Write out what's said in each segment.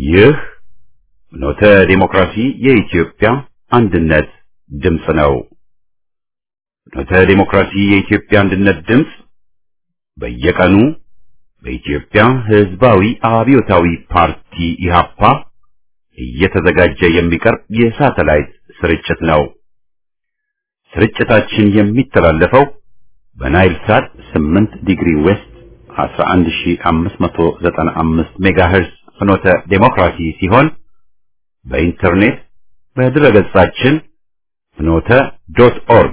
ይህ ኖተ ዲሞክራሲ የኢትዮጵያ አንድነት ድምፅ ነው። ኖተ ዲሞክራሲ የኢትዮጵያ አንድነት ድምፅ በየቀኑ በኢትዮጵያ ሕዝባዊ አብዮታዊ ፓርቲ ኢህአፓ እየተዘጋጀ የሚቀርብ የሳተላይት ስርጭት ነው። ስርጭታችን የሚተላለፈው በናይል ሳት 8 ዲግሪ ዌስት 11595 ሜጋሄርዝ ፍኖተ ዴሞክራሲ ሲሆን በኢንተርኔት በድረገጻችን ፍኖተ.ኦርግ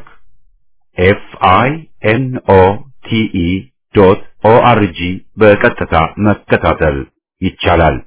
FINOTE.ORG በቀጥታ መከታተል ይቻላል።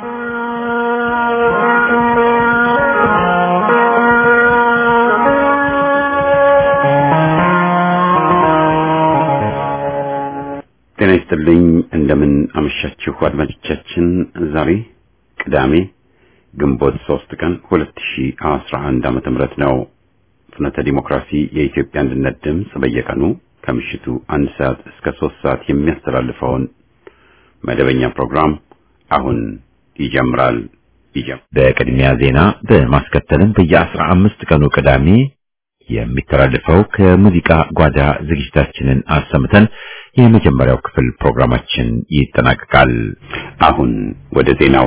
ጤና ይስጥልኝ። እንደምን አመሻችሁ አድማጮቻችን። ዛሬ ቅዳሜ ግንቦት 3 ቀን 2011 ዓ.ም ነው። ፍኖተ ዲሞክራሲ የኢትዮጵያ አንድነት ድምፅ በየቀኑ ከምሽቱ 1 ሰዓት እስከ 3 ሰዓት የሚያስተላልፈውን መደበኛ ፕሮግራም አሁን ይጀምራል። በቅድሚያ ዜና በማስከተልም በየ15 ቀኑ ቅዳሜ የሚተላለፈው ከሙዚቃ ጓዳ ዝግጅታችንን አሰምተን የመጀመሪያው ክፍል ፕሮግራማችን ይጠናቀቃል። አሁን ወደ ዜናው።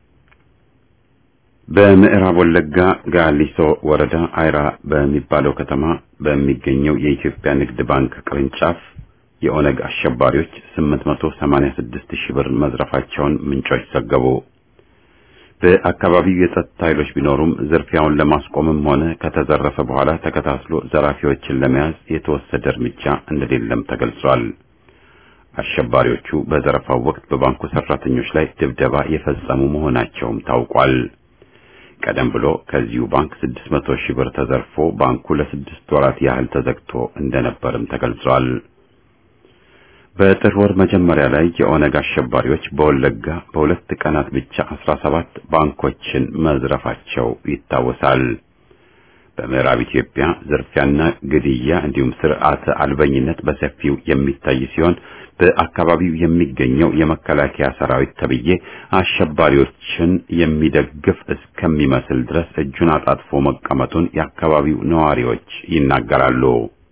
በምዕራብ ወለጋ ጋሊሶ ወረዳ አይራ በሚባለው ከተማ በሚገኘው የኢትዮጵያ ንግድ ባንክ ቅርንጫፍ የኦነግ አሸባሪዎች 886,000 ብር መዝረፋቸውን ምንጮች ዘገቡ። በአካባቢው የጸጥታ ኃይሎች ቢኖሩም ዝርፊያውን ለማስቆምም ሆነ ከተዘረፈ በኋላ ተከታትሎ ዘራፊዎችን ለመያዝ የተወሰደ እርምጃ እንደሌለም ተገልጿል። አሸባሪዎቹ በዘረፋው ወቅት በባንኩ ሰራተኞች ላይ ድብደባ የፈጸሙ መሆናቸውም ታውቋል። ቀደም ብሎ ከዚሁ ባንክ 600,000 ብር ተዘርፎ ባንኩ ለ6 ወራት ያህል ተዘግቶ እንደነበርም ተገልጿል። በጥር ወር መጀመሪያ ላይ የኦነግ አሸባሪዎች በወለጋ በሁለት ቀናት ብቻ 17 ባንኮችን መዝረፋቸው ይታወሳል። በምዕራብ ኢትዮጵያ ዝርፊያና ግድያ እንዲሁም ስርዓተ አልበኝነት በሰፊው የሚታይ ሲሆን በአካባቢው የሚገኘው የመከላከያ ሰራዊት ተብዬ አሸባሪዎችን የሚደግፍ እስከሚመስል ድረስ እጁን አጣጥፎ መቀመጡን የአካባቢው ነዋሪዎች ይናገራሉ።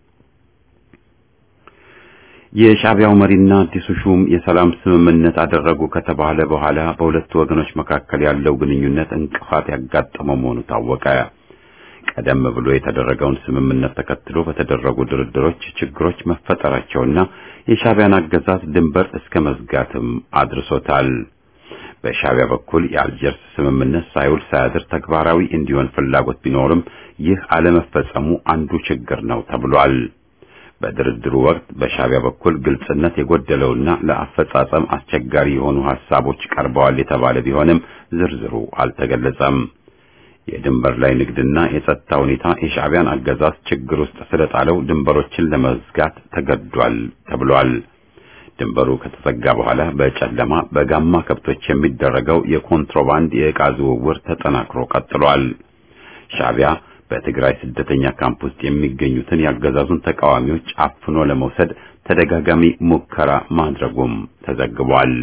የሻዕቢያው መሪና አዲሱ ሹም የሰላም ስምምነት አደረጉ ከተባለ በኋላ በሁለቱ ወገኖች መካከል ያለው ግንኙነት እንቅፋት ያጋጠመው መሆኑ ታወቀ። ቀደም ብሎ የተደረገውን ስምምነት ተከትሎ በተደረጉ ድርድሮች ችግሮች መፈጠራቸውና የሻዕቢያን አገዛዝ ድንበር እስከ መዝጋትም አድርሶታል። በሻዕቢያ በኩል የአልጀርስ ስምምነት ሳይውል ሳያድር ተግባራዊ እንዲሆን ፍላጎት ቢኖርም ይህ አለመፈጸሙ አንዱ ችግር ነው ተብሏል። በድርድሩ ወቅት በሻዕቢያ በኩል ግልጽነት የጎደለውና ለአፈጻጸም አስቸጋሪ የሆኑ ሐሳቦች ቀርበዋል የተባለ ቢሆንም ዝርዝሩ አልተገለጸም። የድንበር ላይ ንግድና የጸጥታ ሁኔታ የሻዕቢያን አገዛዝ ችግር ውስጥ ስለጣለው ድንበሮችን ለመዝጋት ተገዷል ተብሏል። ድንበሩ ከተዘጋ በኋላ በጨለማ በጋማ ከብቶች የሚደረገው የኮንትሮባንድ የዕቃ ዝውውር ተጠናክሮ ቀጥሏል። ሻዕቢያ በትግራይ ስደተኛ ካምፕ ውስጥ የሚገኙትን ያገዛዙን ተቃዋሚዎች አፍኖ ለመውሰድ ተደጋጋሚ ሙከራ ማድረጉም ተዘግቧል።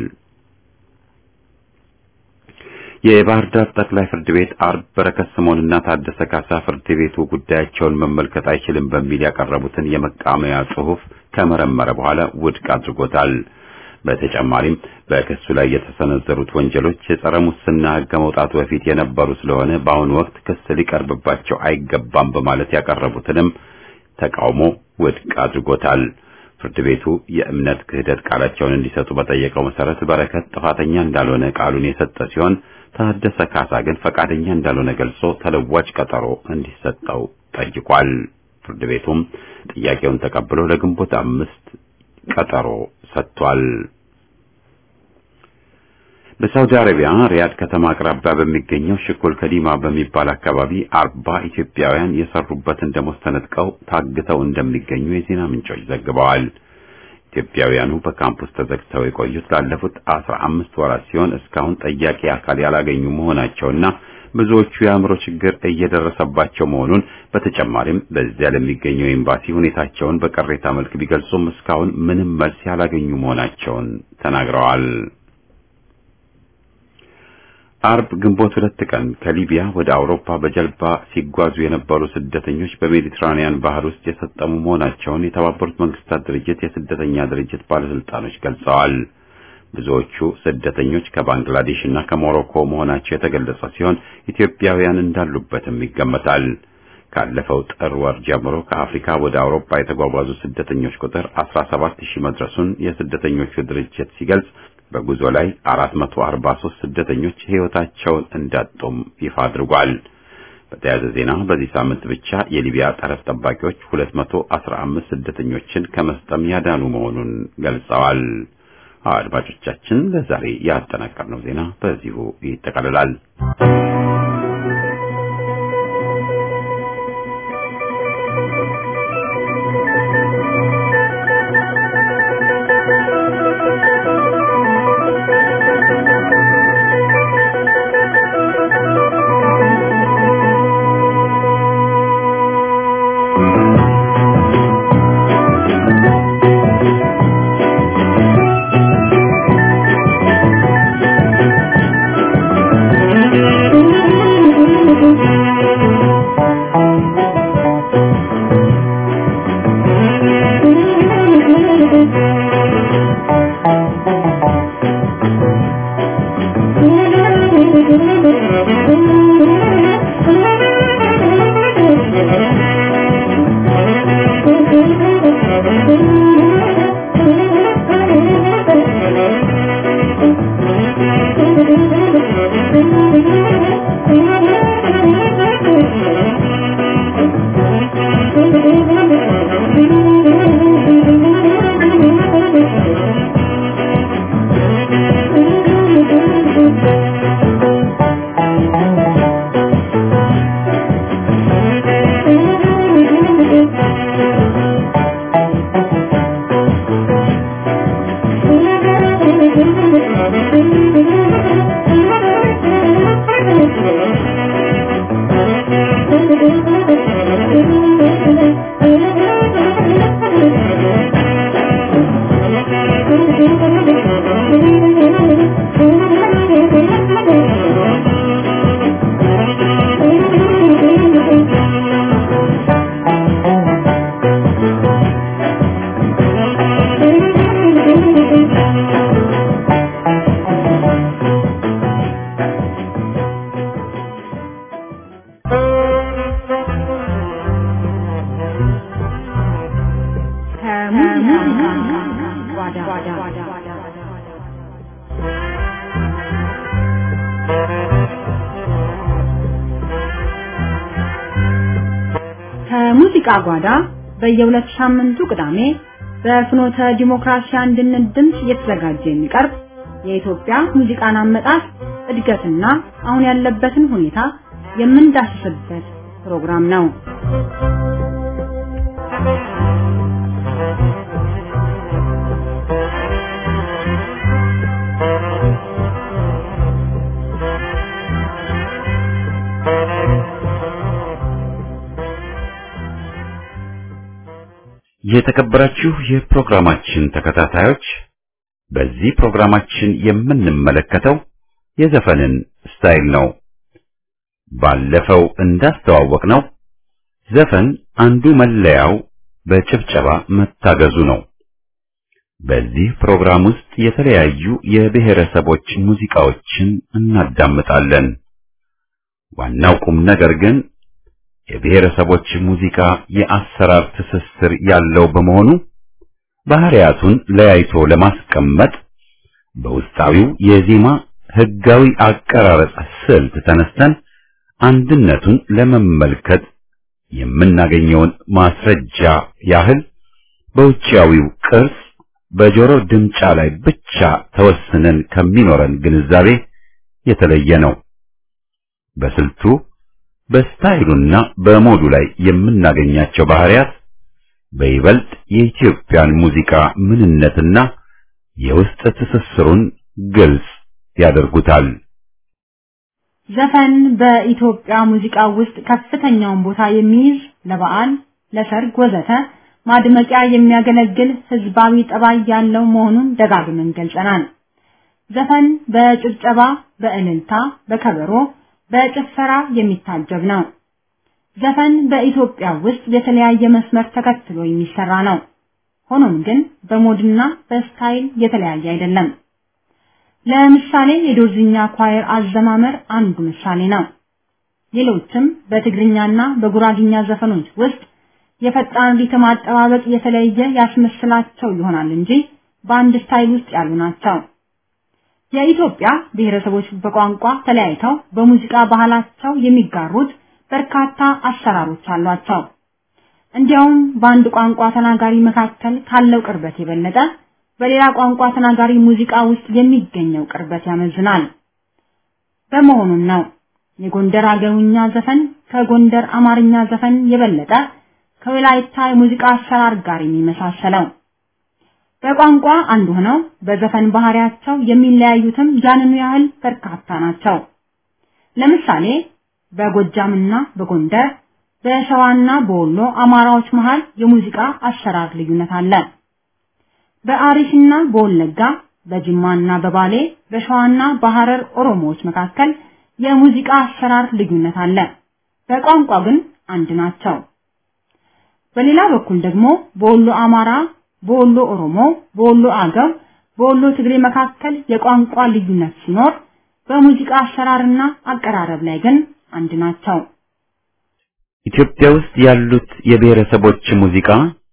የባህር ዳር ጠቅላይ ፍርድ ቤት አርብ በረከት ስምኦንና ታደሰ ካሳ ፍርድ ቤቱ ጉዳያቸውን መመልከት አይችልም በሚል ያቀረቡትን የመቃወሚያ ጽሑፍ ከመረመረ በኋላ ውድቅ አድርጎታል። በተጨማሪም በክሱ ላይ የተሰነዘሩት ወንጀሎች የጸረ ሙስና ሕግ መውጣቱ በፊት የነበሩ ስለሆነ በአሁኑ ወቅት ክስ ሊቀርብባቸው አይገባም በማለት ያቀረቡትንም ተቃውሞ ውድቅ አድርጎታል። ፍርድ ቤቱ የእምነት ክህደት ቃላቸውን እንዲሰጡ በጠየቀው መሰረት በረከት ጥፋተኛ እንዳልሆነ ቃሉን የሰጠ ሲሆን ታደሰ ካሳ ግን ፈቃደኛ እንዳልሆነ ገልጾ ተለዋጭ ቀጠሮ እንዲሰጠው ጠይቋል። ፍርድ ቤቱም ጥያቄውን ተቀብሎ ለግንቦት 5 ቀጠሮ ሰጥቷል። በሳውዲ አረቢያ ሪያድ ከተማ አቅራቢያ በሚገኘው ሽኩል ከዲማ በሚባል አካባቢ 40 ኢትዮጵያውያን የሰሩበትን ደሞዝ ተነጥቀው ታግተው እንደሚገኙ የዜና ምንጮች ዘግበዋል። ኢትዮጵያውያኑ በካምፕስ ተዘግተው የቆዩት ላለፉት 15 ወራት ሲሆን እስካሁን ጠያቂ አካል ያላገኙ መሆናቸውና ብዙዎቹ የአእምሮ ችግር እየደረሰባቸው መሆኑን በተጨማሪም በዚያ ለሚገኘው ኤምባሲ ሁኔታቸውን በቅሬታ መልክ ቢገልጹም እስካሁን ምንም መልስ ያላገኙ መሆናቸውን ተናግረዋል። አርብ ግንቦት 2 ቀን ከሊቢያ ወደ አውሮፓ በጀልባ ሲጓዙ የነበሩ ስደተኞች በሜዲትራኒያን ባህር ውስጥ የሰጠሙ መሆናቸውን የተባበሩት መንግስታት ድርጅት የስደተኛ ድርጅት ባለስልጣኖች ገልጸዋል። ብዙዎቹ ስደተኞች ከባንግላዴሽ እና ከሞሮኮ መሆናቸው የተገለጸ ሲሆን ኢትዮጵያውያን እንዳሉበትም ይገመታል። ካለፈው ጥር ወር ጀምሮ ከአፍሪካ ወደ አውሮፓ የተጓጓዙ ስደተኞች ቁጥር 17000 መድረሱን የስደተኞቹ ድርጅት ሲገልጽ በጉዞ ላይ 443 ስደተኞች ሕይወታቸውን እንዳጡም ይፋ አድርጓል። በተያያዘ ዜና በዚህ ሳምንት ብቻ የሊቢያ ጠረፍ ጠባቂዎች 215 ስደተኞችን ከመስጠም ያዳኑ መሆኑን ገልጸዋል። አድማጮቻችን ለዛሬ ያጠናቀርነው ዜና በዚሁ ይጠቃልላል። ከሙዚቃ ጓዳ በየሁለት ሳምንቱ ቅዳሜ በፍኖተ ዲሞክራሲ አንድነት ድምጽ እየተዘጋጀ የሚቀርብ የኢትዮጵያ ሙዚቃን አመጣጥ እድገትና አሁን ያለበትን ሁኔታ የምንዳስስበት ፕሮግራም ነው። የተከበራችሁ የፕሮግራማችን ተከታታዮች በዚህ ፕሮግራማችን የምንመለከተው የዘፈንን ስታይል ነው። ባለፈው እንዳስተዋወቅነው ዘፈን አንዱ መለያው በጭብጨባ መታገዙ ነው። በዚህ ፕሮግራም ውስጥ የተለያዩ የብሔረሰቦች ሙዚቃዎችን እናዳምጣለን። ዋናው ቁም ነገር ግን የብሔረሰቦች ሙዚቃ የአሰራር ትስስር ያለው በመሆኑ ባህሪያቱን ለያይቶ ለማስቀመጥ በውስጣዊው የዜማ ህጋዊ አቀራረጽ ስልት ተነስተን አንድነቱን ለመመልከት የምናገኘውን ማስረጃ ያህል በውጫዊው ቅርጽ በጆሮ ድምጫ ላይ ብቻ ተወስነን ከሚኖረን ግንዛቤ የተለየ ነው። በስልቱ በስታይሉና በሞዱ ላይ የምናገኛቸው ባህሪያት በይበልጥ የኢትዮጵያን ሙዚቃ ምንነትና የውስጥ ትስስሩን ግልጽ ያደርጉታል። ዘፈን በኢትዮጵያ ሙዚቃ ውስጥ ከፍተኛውን ቦታ የሚይዝ ለበዓል፣ ለሰርግ ወዘተ ማድመቂያ የሚያገለግል ህዝባዊ ጠባይ ያለው መሆኑን ደጋግመን ገልጸናል። ዘፈን በጭብጨባ በእልልታ በከበሮ በጭፈራ የሚታጀብ ነው። ዘፈን በኢትዮጵያ ውስጥ የተለያየ መስመር ተከትሎ የሚሰራ ነው። ሆኖም ግን በሞድና በስታይል የተለያየ አይደለም። ለምሳሌ የዶርዝኛ ኳየር አዘማመር አንዱ ምሳሌ ነው። ሌሎችም በትግርኛና በጉራግኛ ዘፈኖች ውስጥ የፈጣን ሪትም አጠባበቅ የተለየ ያስመስላቸው ይሆናል እንጂ በአንድ ስታይል ውስጥ ያሉ ናቸው። የኢትዮጵያ ብሔረሰቦች በቋንቋ ተለያይተው በሙዚቃ ባህላቸው የሚጋሩት በርካታ አሰራሮች አሏቸው። እንዲያውም በአንድ ቋንቋ ተናጋሪ መካከል ካለው ቅርበት የበለጠ በሌላ ቋንቋ ተናጋሪ ሙዚቃ ውስጥ የሚገኘው ቅርበት ያመዝናል። በመሆኑም ነው የጎንደር አገውኛ ዘፈን ከጎንደር አማርኛ ዘፈን የበለጠ ከወላይታ የሙዚቃ አሰራር ጋር የሚመሳሰለው። በቋንቋ አንድ ሆነው በዘፈን ባህሪያቸው የሚለያዩትም ያንኑ ያህል በርካታ ናቸው። ለምሳሌ በጎጃምና በጎንደር በሸዋና በወሎ አማራዎች መሃል የሙዚቃ አሰራር ልዩነት አለ። በአሪሽና በወለጋ በጅማና በባሌ በሸዋና በሐረር ኦሮሞዎች መካከል የሙዚቃ አሰራር ልዩነት አለ። በቋንቋ ግን አንድ ናቸው። በሌላ በኩል ደግሞ በወሎ አማራ፣ በወሎ ኦሮሞ፣ በወሎ አገው፣ በወሎ ትግሬ መካከል የቋንቋ ልዩነት ሲኖር በሙዚቃ አሰራርና አቀራረብ ላይ ግን አንድ ናቸው። ኢትዮጵያ ውስጥ ያሉት የብሔረሰቦች ሙዚቃ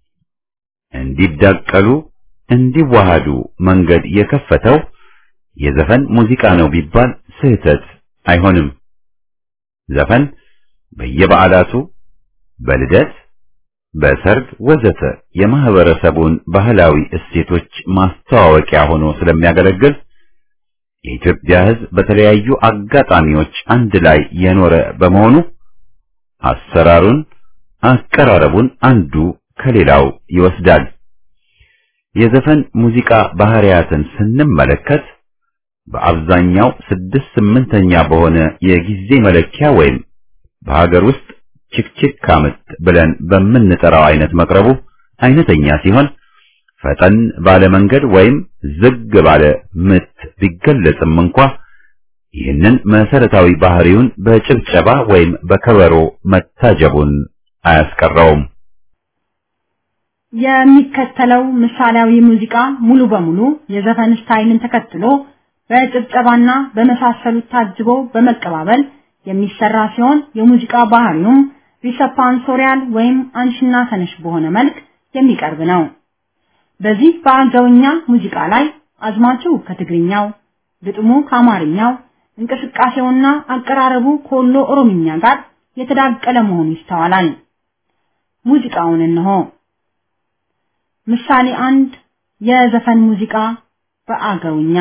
እንዲዳቀሉ እንዲዋሃዱ መንገድ የከፈተው የዘፈን ሙዚቃ ነው ቢባል ስህተት አይሆንም። ዘፈን በየበዓላቱ፣ በልደት፣ በሰርግ ወዘተ የማህበረሰቡን ባህላዊ እሴቶች ማስተዋወቂያ ሆኖ ስለሚያገለግል የኢትዮጵያ ሕዝብ በተለያዩ አጋጣሚዎች አንድ ላይ የኖረ በመሆኑ አሰራሩን፣ አቀራረቡን አንዱ ከሌላው ይወስዳል። የዘፈን ሙዚቃ ባህሪያትን ስንመለከት በአብዛኛው 6/8ኛ በሆነ የጊዜ መለኪያ ወይም በሀገር ውስጥ ችክችክ ምት ብለን በምንጠራው አይነት መቅረቡ አይነተኛ ሲሆን ፈጠን ባለ መንገድ ወይም ዝግ ባለ ምት ቢገለጽም እንኳን ይህንን መሰረታዊ ባህሪውን በጭብጨባ ወይም በከበሮ መታጀቡን አያስቀረውም። የሚከተለው ምሳሌያዊ ሙዚቃ ሙሉ በሙሉ የዘፈን ስታይልን ተከትሎ በጭብጨባና በመሳሰሉት ታጅቦ በመቀባበል የሚሰራ ሲሆን የሙዚቃ ባህሪውም ሪሰፓንሶሪያል ወይም አንሽና ተነሽ በሆነ መልክ የሚቀርብ ነው። በዚህ በአገውኛ ሙዚቃ ላይ አዝማቹ ከትግርኛው፣ ግጥሙ ከአማርኛው፣ እንቅስቃሴውና አቀራረቡ ከወሎ ኦሮምኛ ጋር የተዳቀለ መሆኑ ይስተዋላል። ሙዚቃውን እንሆ። ምሳሌ 1 የዘፈን ሙዚቃ በአገውኛ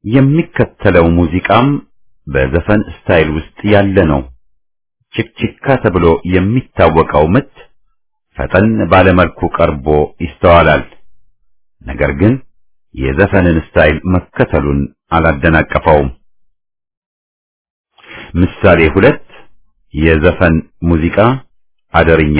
የሚከተለው ሙዚቃም በዘፈን ስታይል ውስጥ ያለ ነው። ችክችካ ተብሎ የሚታወቀው ምት ፈጠን ባለመልኩ ቀርቦ ይስተዋላል። ነገር ግን የዘፈንን ስታይል መከተሉን አላደናቀፈውም። ምሳሌ 2 የዘፈን ሙዚቃ አደርኛ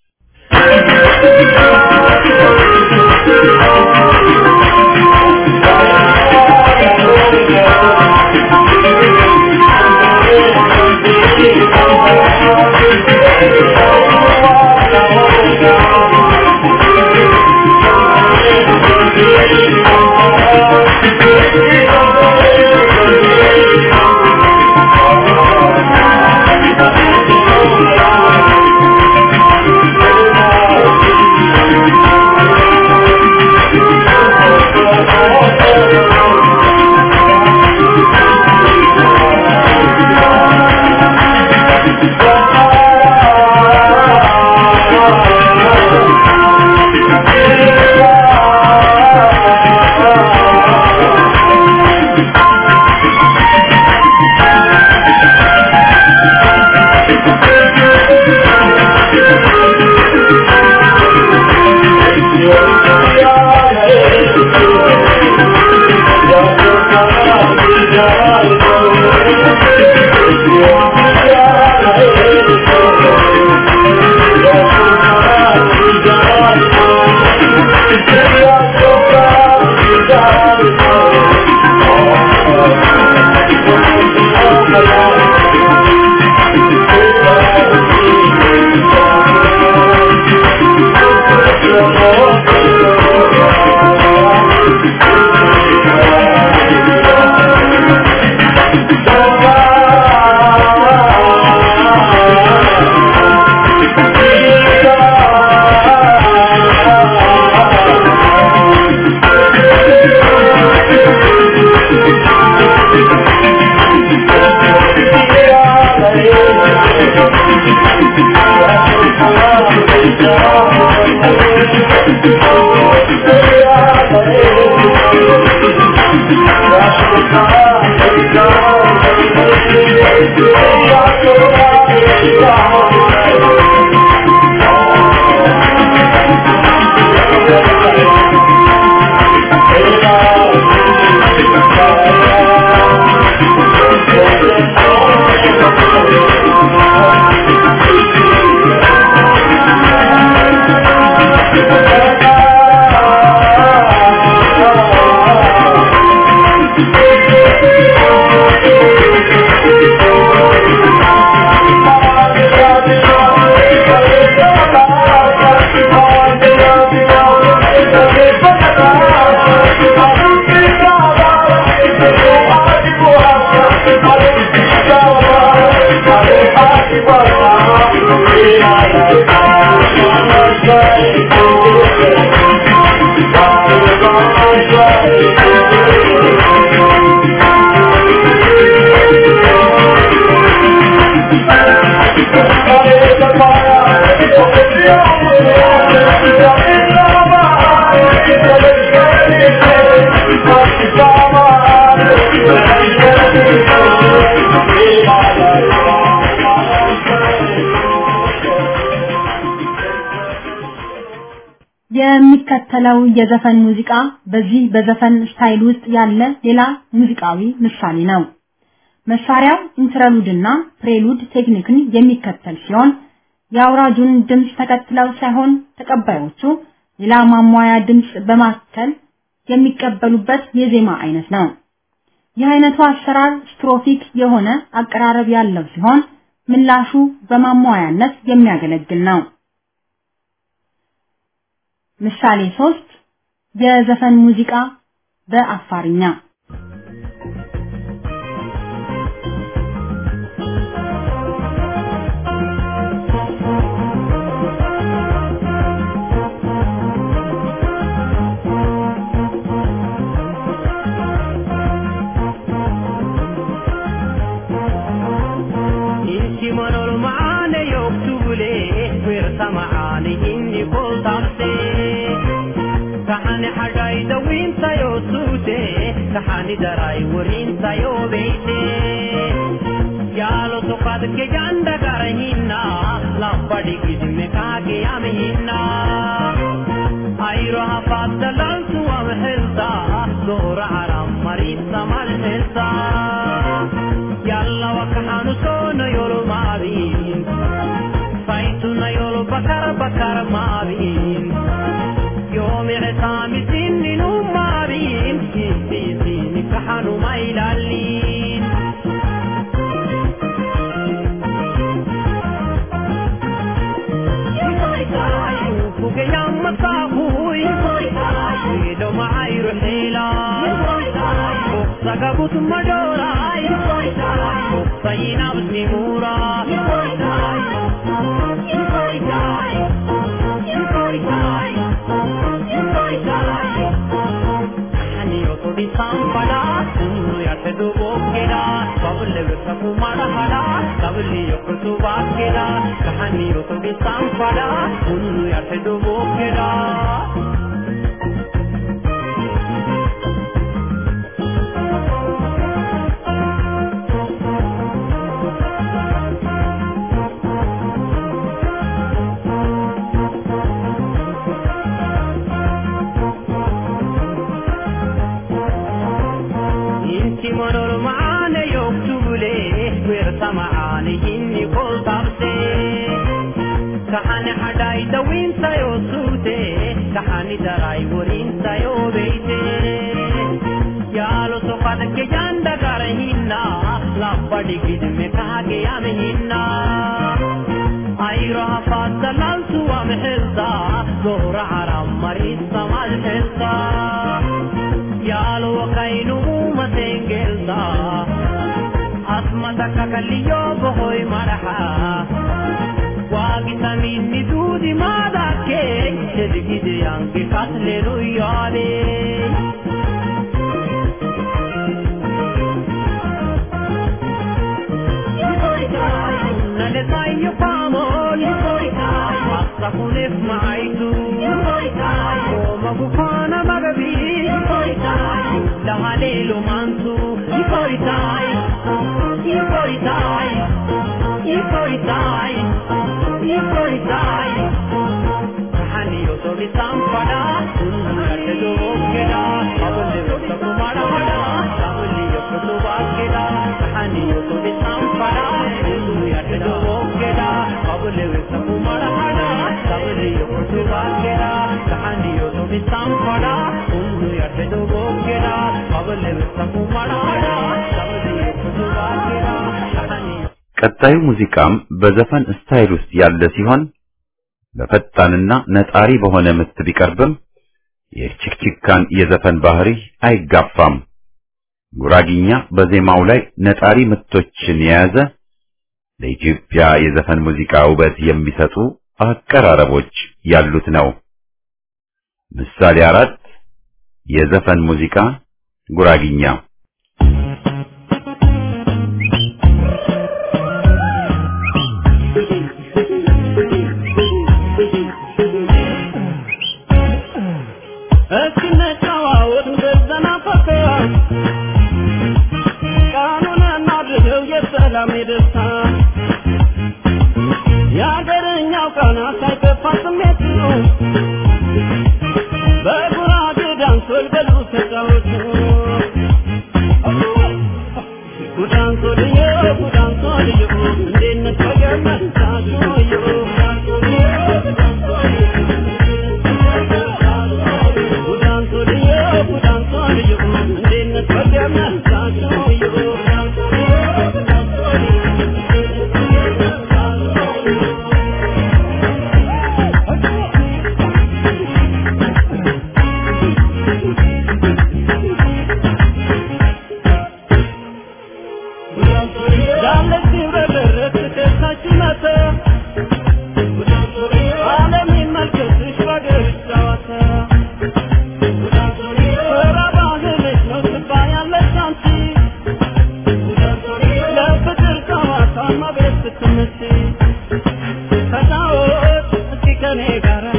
የሚከተለው የዘፈን ሙዚቃ በዚህ በዘፈን ስታይል ውስጥ ያለ ሌላ ሙዚቃዊ ምሳሌ ነው። መሳሪያው ኢንትረሉድና ፕሬሉድ ቴክኒክን የሚከተል ሲሆን የአውራጁን ድምጽ ተከትለው ሳይሆን ተቀባዮቹ ሌላ ማሟያ ድምጽ በማከል የሚቀበሉበት የዜማ አይነት ነው። ይህ አይነቱ አሰራር ስትሮፊክ የሆነ አቀራረብ ያለው ሲሆን ምላሹ በማሟያነት የሚያገለግል ነው። ምሳሌ 3 የዘፈን ሙዚቃ በአፋርኛ kahani darai wurin sayo beite yalo to kad ke janda karhinna lapadi kidme kage amhinna ayro hafadlan suwa hilda dora haram marid samal hilda yalla wa kahanu sono yolo mabin faituna yolo bakar bakar mabin yomi isami sinnu mabin sini kahanu mailalin fuke yamma sahui do mairu hela sagabut madorai sayina bismi mura haniyo to di sampada sunu yate do bokera babule saku marhala sabli yokutu bakera haniyo to di sampada sunu yate do bokera kahani hadai dawin sayo sute kahani darai wurin sayo beite yalo so kad ke janda karhinna lapadi kidme kage amhinna ayro hafadlan suwa hilda dora haram marid samal hilda yalo kainu matengelda asmata kakaliyo boy maraha wagitamin nidudi madake sedgide yanke kasle ruyale nale tayo pamol sakunef maitu magufana magabi lahalelo mansu iporitai haniyo to di sampada yate do keda abule to kumara hada sabli yokutu bakeda haniyo to di sampada yate do keda abule to kumara hada sabli yokutu bakeda haniyo to di sampada yate do keda abule to kumara hada sabli yokutu bakeda haniyo ቀጣዩ ሙዚቃም በዘፈን ስታይል ውስጥ ያለ ሲሆን በፈጣንና ነጣሪ በሆነ ምት ቢቀርብም የችክችካን የዘፈን ባህሪ አይጋፋም። ጉራጊኛ በዜማው ላይ ነጣሪ ምቶችን የያዘ ለኢትዮጵያ የዘፈን ሙዚቃ ውበት የሚሰጡ አቀራረቦች ያሉት ነው። ምሳሌ 4 የዘፈን ሙዚቃ ጉራጊኛ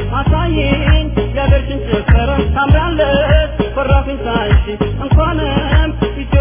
I'm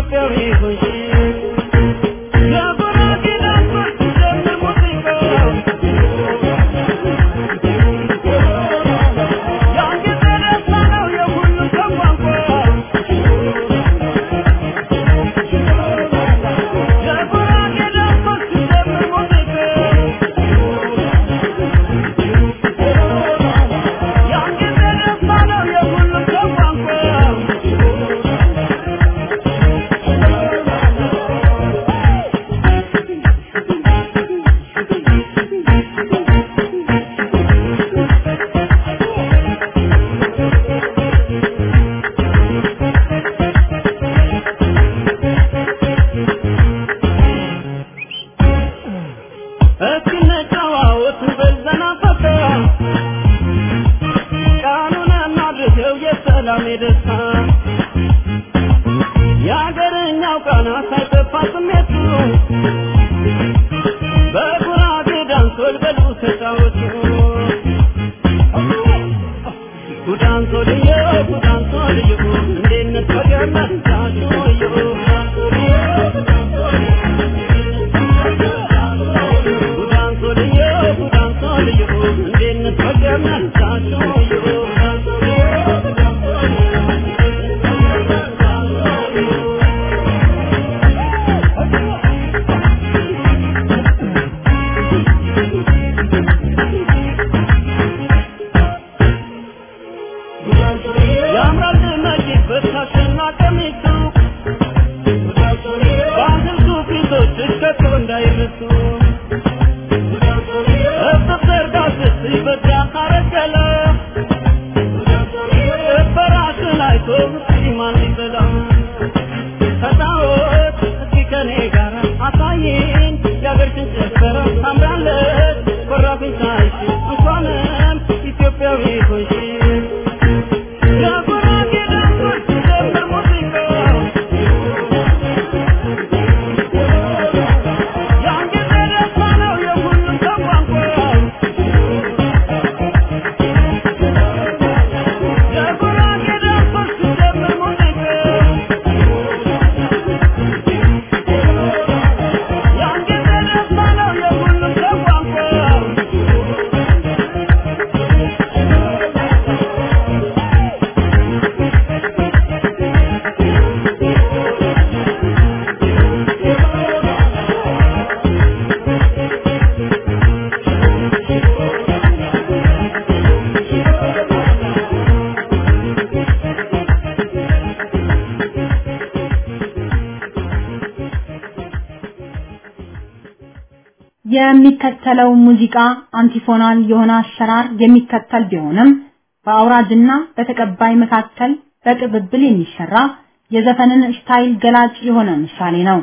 የሚከተለው ሙዚቃ አንቲፎናል የሆነ አሰራር የሚከተል ቢሆንም በአውራጅና በተቀባይ መካከል በቅብብል የሚሰራ የዘፈንን ስታይል ገላጭ የሆነ ምሳሌ ነው።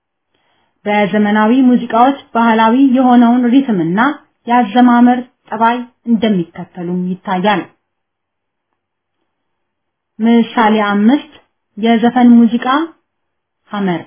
በዘመናዊ ሙዚቃዎች ባህላዊ የሆነውን ሪትምና ያዘማመር ጠባይ እንደሚከተሉም ይታያል። ምሳሌ 5 የዘፈን ሙዚቃ ሐመር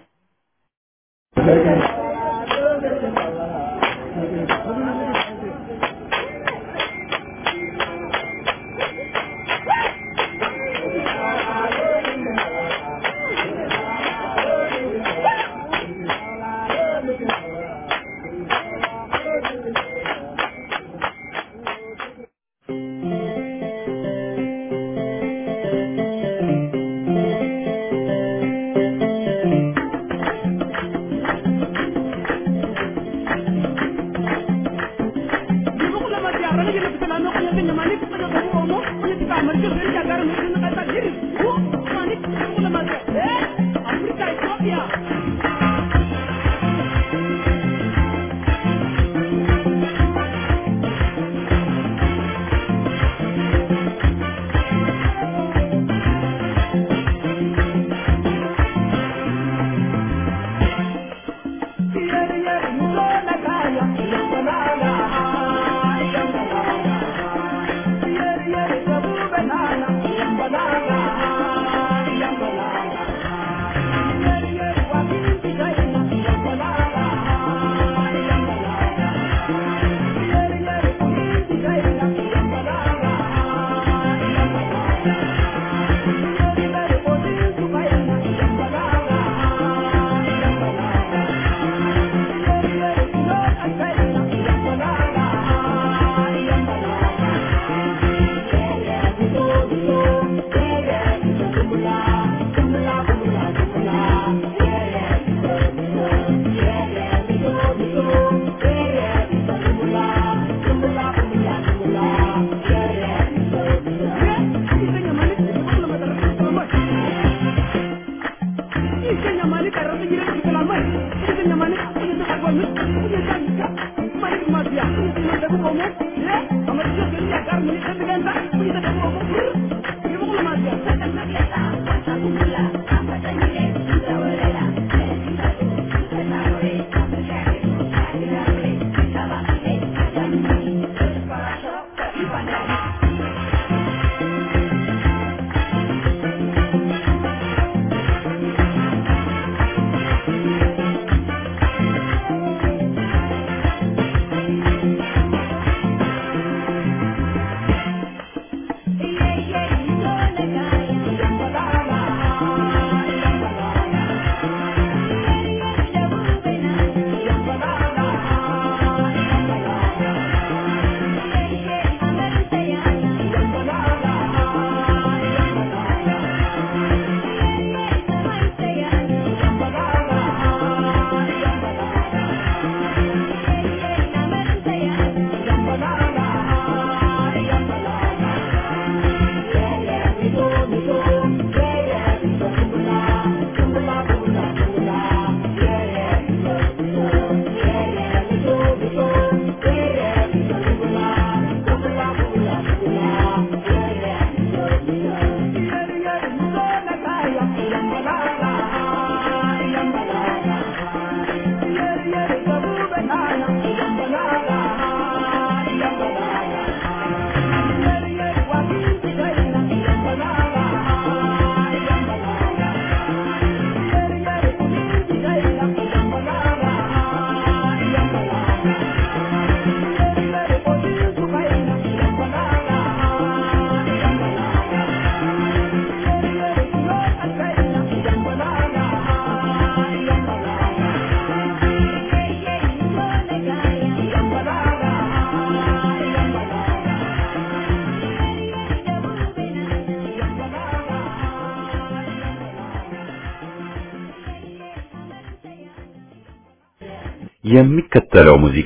የሚከተለው ሙዚቃ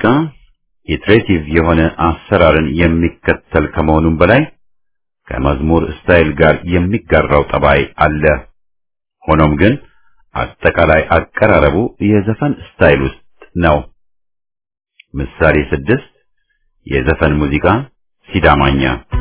ኢትሬቲቭ የሆነ አሰራርን የሚከተል ከመሆኑም በላይ ከመዝሙር ስታይል ጋር የሚጋራው ጠባይ አለ። ሆኖም ግን አጠቃላይ አቀራረቡ የዘፈን ስታይል ውስጥ ነው። ምሳሌ 6 የዘፈን ሙዚቃ ሲዳማኛ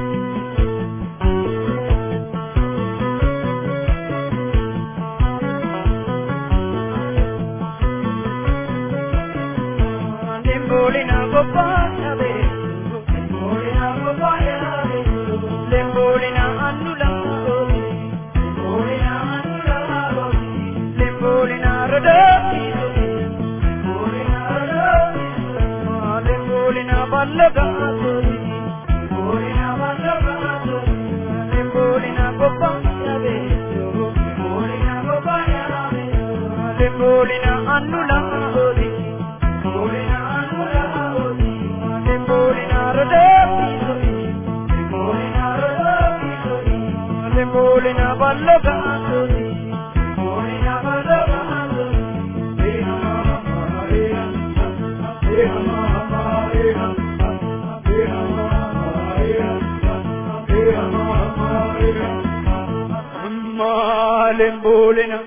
Lembolina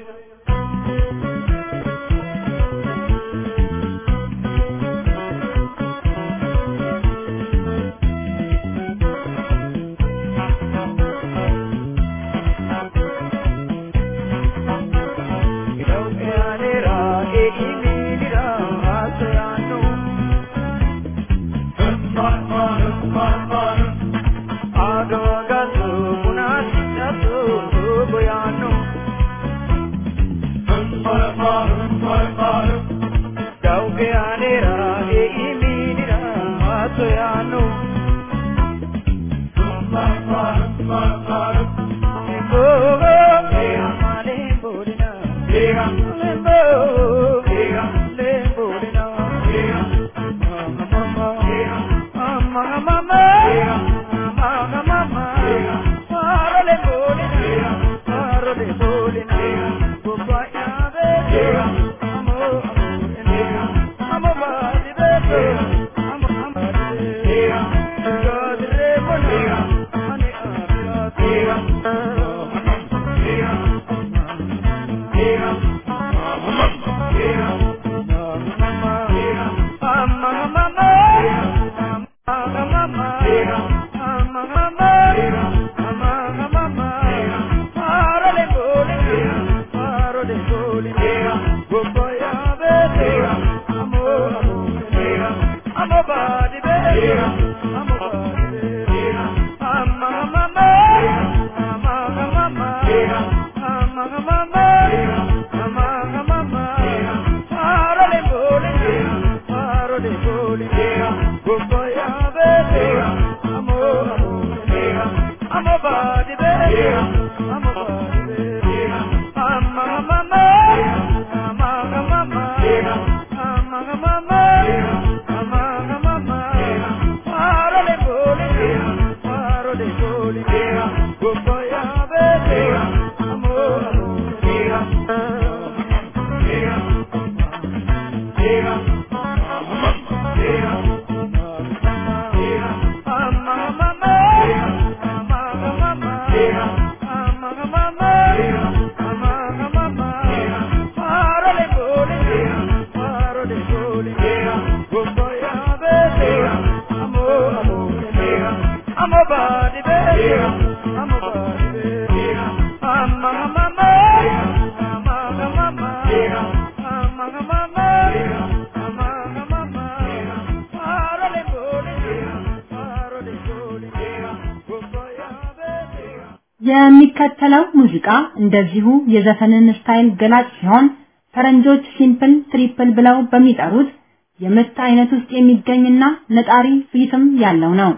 የሚከተለው ሙዚቃ እንደዚሁ የዘፈንን ስታይል ገላጭ ሲሆን ፈረንጆች ሲምፕል ትሪፕል ብለው በሚጠሩት የምት አይነት ውስጥ የሚገኝና ነጣሪ ሪትም ያለው ነው።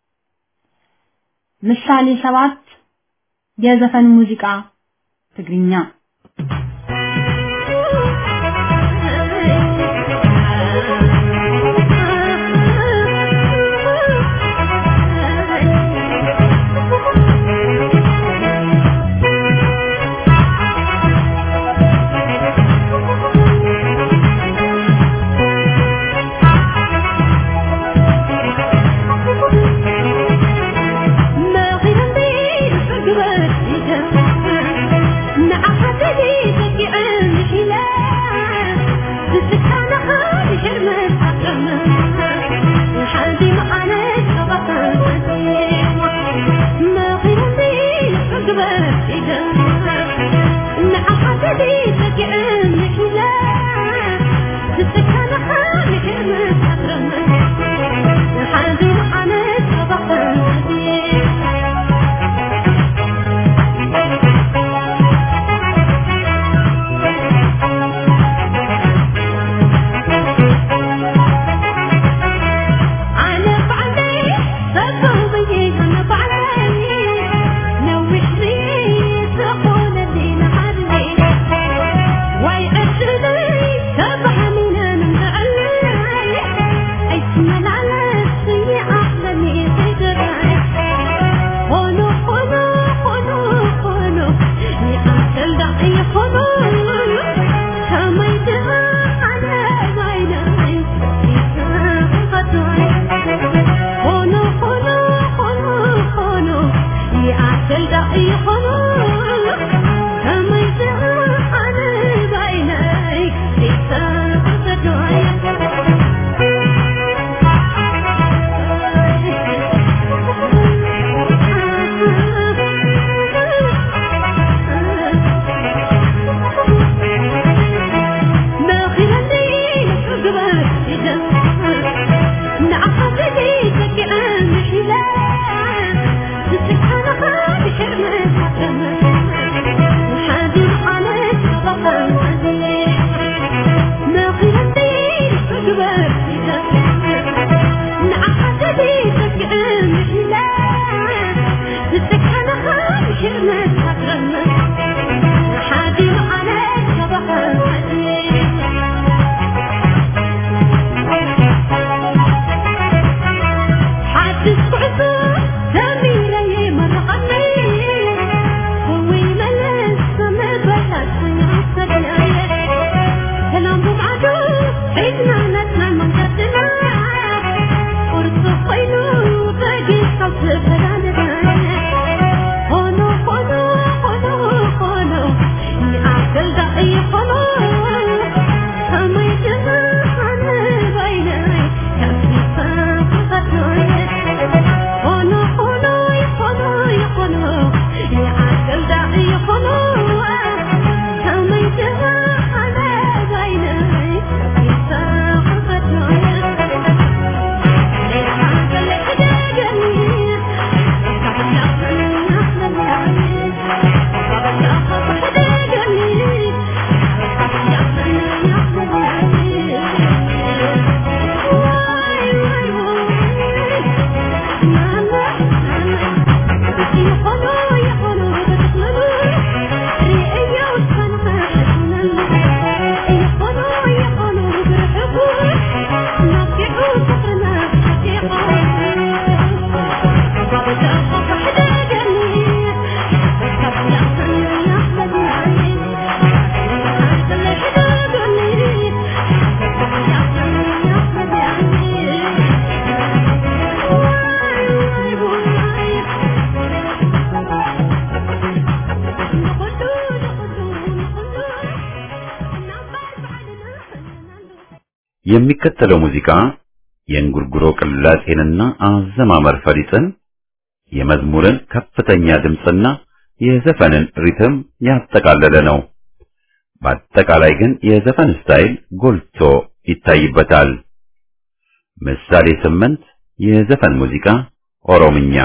ምሳሌ 7 የዘፈን ሙዚቃ ትግርኛ Yeah. የሚከተለው ሙዚቃ የእንጉርጉሮ ቅላጼንና አዘማመር ፈሊጥን የመዝሙርን ከፍተኛ ድምጽና የዘፈንን ሪትም ያጠቃለለ ነው። በአጠቃላይ ግን የዘፈን ስታይል ጎልቶ ይታይበታል። ምሳሌ 8 የዘፈን ሙዚቃ ኦሮምኛ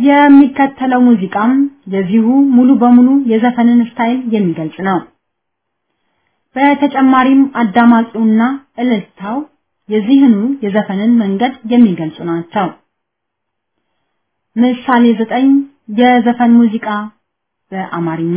የሚከተለው ሙዚቃም የዚሁ ሙሉ በሙሉ የዘፈንን ስታይል የሚገልጽ ነው። በተጨማሪም አዳማጩና እልልታው የዚህኑ የዘፈንን መንገድ የሚገልጹ ናቸው። ምሳሌ 9 የዘፈን ሙዚቃ በአማርኛ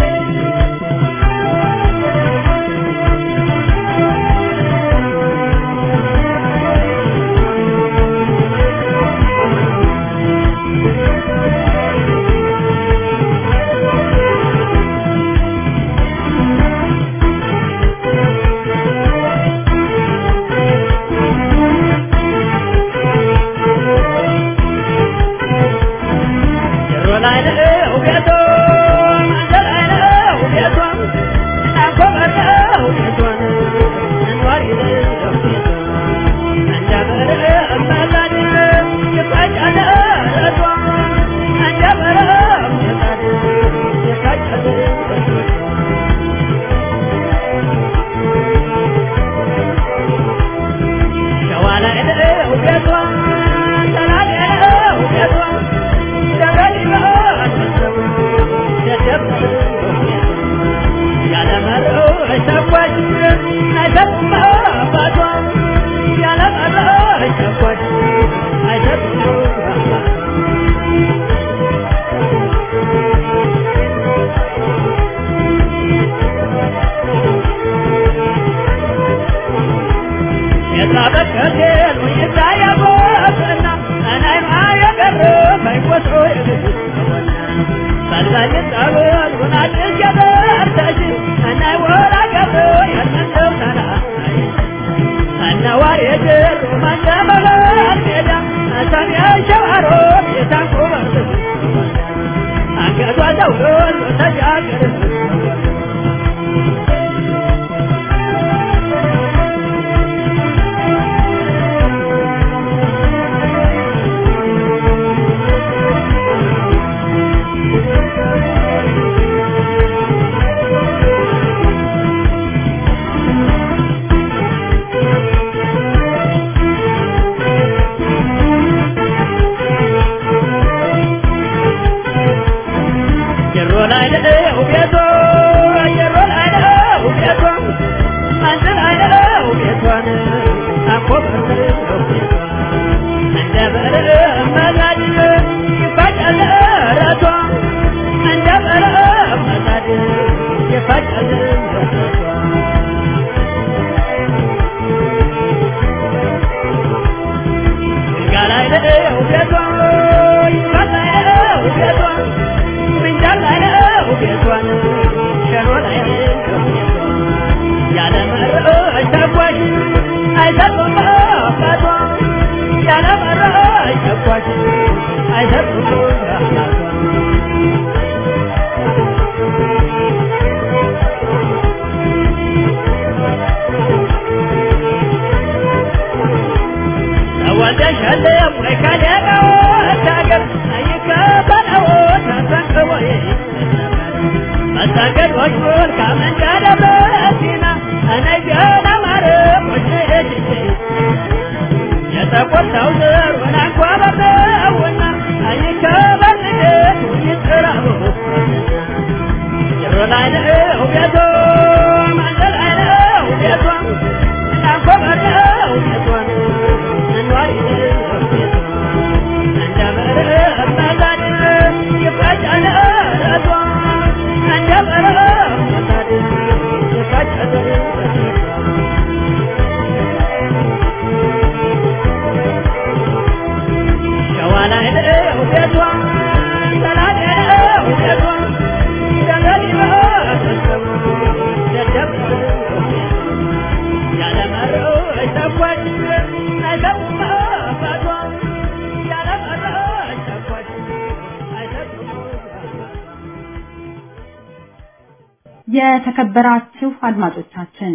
የተከበራችሁ አድማጮቻችን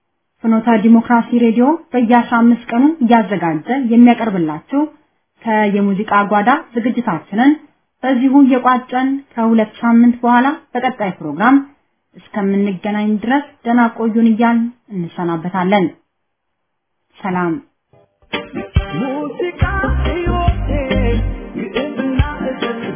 ፍኖተ ዲሞክራሲ ሬዲዮ በየ15 ቀኑ እያዘጋጀ የሚያቀርብላችሁ ከየሙዚቃ ጓዳ ዝግጅታችንን በዚሁ የቋጨን ከሁለት ሳምንት በኋላ በቀጣይ ፕሮግራም እስከምንገናኝ ድረስ ደህና ቆዩን እያልን እንሰናበታለን። ሰላም። ሙዚቃ ህይወቴ ይእና እዝና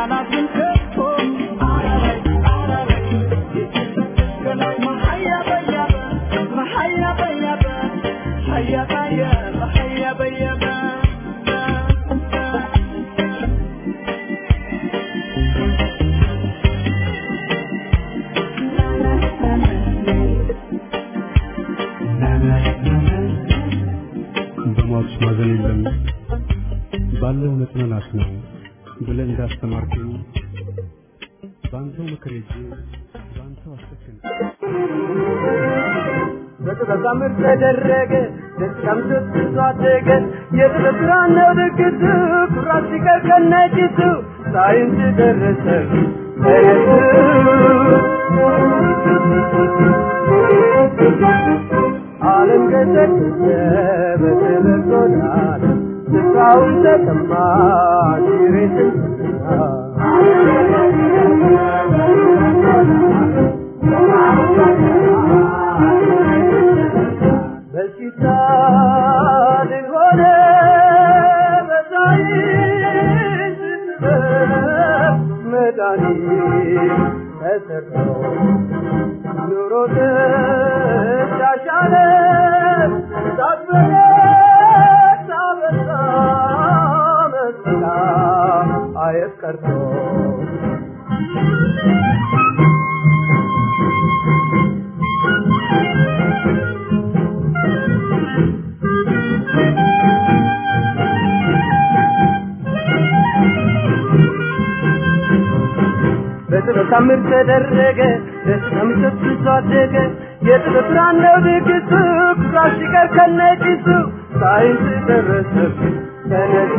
በሞት ማዘን የለም ባለው መጽናናት ነው ብለህ እንዳስተማርከኝ ባንተው ምክር እጄ ባንተው አስተከኝ በተዛምር ተደረገ ደስታምት ተሳደገ የጥብራን ነው ድግስ ኩራት ሲከከነጭቱ ሳይንስ ደረሰ ዓለም ገዘተ በተበቆዳል ስራውን ተቀማ ሲሬትን በሲታ ሆነ በሳይንስ መድኃኒት ተሰርቶ ኑሮ ተሻሻለ ታበረ ታበዛ መስላ አየቀርቶ በተሳምር ተደረገ ደስታምት ተሳደገ የጥብራን ነው ድግስ ኩራት ሲከከነጭቱ ሳይንስ ደረሰ ተነሱ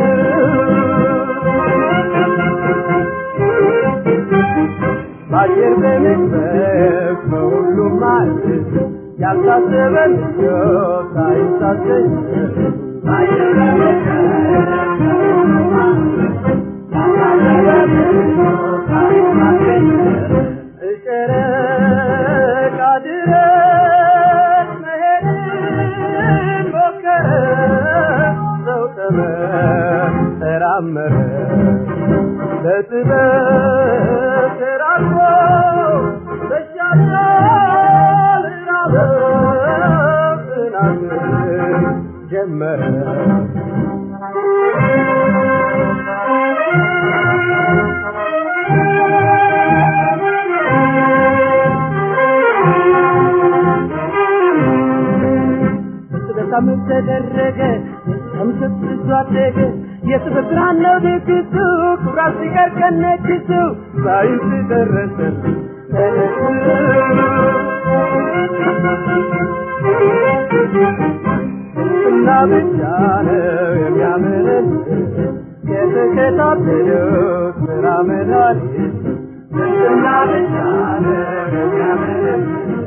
ባየር በመክበብ በሁሉም ማለት ያልታሰበ ምኞት ሳይንሳሰኝ ባየር በመክበብ እጨረቃ ድረስ መሄድን ሞከረ ሰው ተመራመረ ለጥበብ ተራርቆ በሻሻል ራበብ ጥናት ጀመረ ሳምንት ተደረገ ሳምንት ተሳደገ የጥብራን ነው ድግሱ ኩራት ሲከከነጭቱ ሳይንስ ደረሰ እና ብቻ ነው የሚያምረን የተከታተለው ስራ መድኃኒት እና ብቻ ነው የሚያምረን